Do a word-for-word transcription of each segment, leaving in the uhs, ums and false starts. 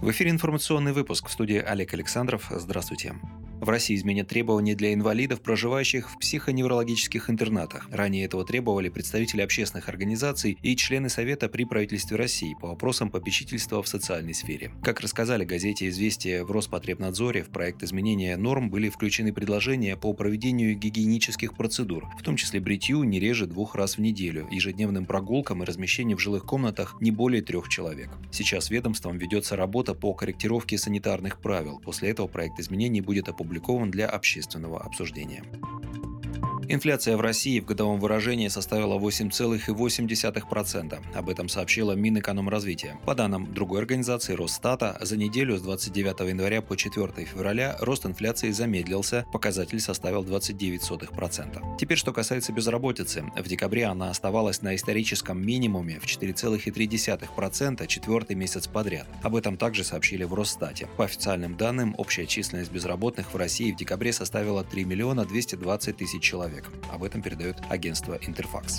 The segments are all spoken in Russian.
В эфире информационный выпуск, в студии Олег Александров. Здравствуйте. В России изменят требования для инвалидов, проживающих в психоневрологических интернатах. Ранее этого требовали представители общественных организаций и члены Совета при правительстве России по вопросам попечительства в социальной сфере. Как рассказали газете «Известия» в Роспотребнадзоре, в проект изменения норм были включены предложения по проведению гигиенических процедур, в том числе бритью не реже двух раз в неделю, ежедневным прогулкам и размещению в жилых комнатах не более трех человек. Сейчас ведомством ведется работа по корректировке санитарных правил. После этого проект изменений будет опубликован для общественного обсуждения. Инфляция в России в годовом выражении составила восемь целых восемь десятых процента. Об этом сообщила Минэкономразвития. По данным другой организации Росстата, за неделю с двадцать девятого января по четвёртого февраля рост инфляции замедлился, показатель составил двадцать девять сотых процента. Теперь, что касается безработицы. В декабре она оставалась на историческом минимуме в четыре целых три десятых процента четвертый месяц подряд. Об этом также сообщили в Росстате. По официальным данным, общая численность безработных в России в декабре составила три миллиона двести двадцать тысяч человек. Об этом передает агентство «Интерфакс».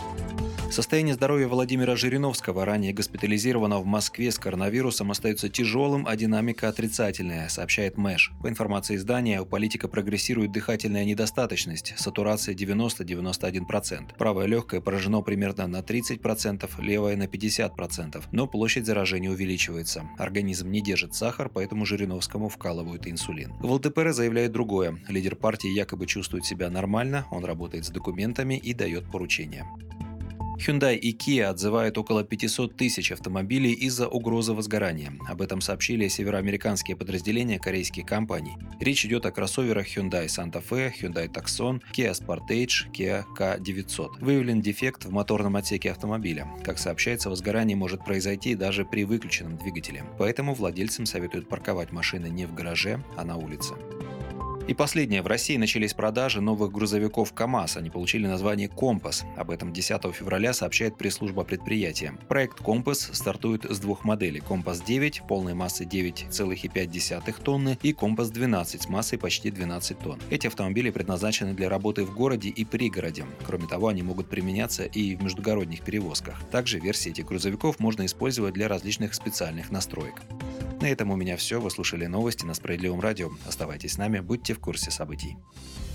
Состояние здоровья Владимира Жириновского, ранее госпитализированного в Москве с коронавирусом, остается тяжелым, а динамика отрицательная, сообщает Мэш. По информации издания, у политика прогрессирует дыхательная недостаточность, сатурация девяносто - девяносто один процент. Правое легкое поражено примерно на тридцать процентов, левое на пятьдесят процентов, но площадь заражения увеличивается. Организм не держит сахар, поэтому Жириновскому вкалывают инсулин. В ЛДПР заявляет другое. Лидер партии якобы чувствует себя нормально, он работает с документами и дает поручения. Hyundai и Kia отзывают около пятьсот тысяч автомобилей из-за угрозы возгорания. Об этом сообщили североамериканские подразделения корейских компаний. Речь идет о кроссоверах Hyundai Santa Fe, Hyundai Tucson, Kia Sportage, Kia K девятьсот. Выявлен дефект в моторном отсеке автомобиля. Как сообщается, возгорание может произойти даже при выключенном двигателе. Поэтому владельцам советуют парковать машины не в гараже, а на улице. И последнее. В России начались продажи новых грузовиков КАМАЗ. Они получили название «Компас». Об этом десятого февраля сообщает пресс-служба предприятия. Проект «Компас» стартует с двух моделей. «Компас девять» полной массой девять целых пять десятых тонны и «Компас двенадцать» с массой почти двенадцать тонн. Эти автомобили предназначены для работы в городе и пригороде. Кроме того, они могут применяться и в междугородних перевозках. Также версии этих грузовиков можно использовать для различных специальных настроек. На этом у меня все. Вы слушали новости на Справедливом радио. Оставайтесь с нами, будьте в курсе событий.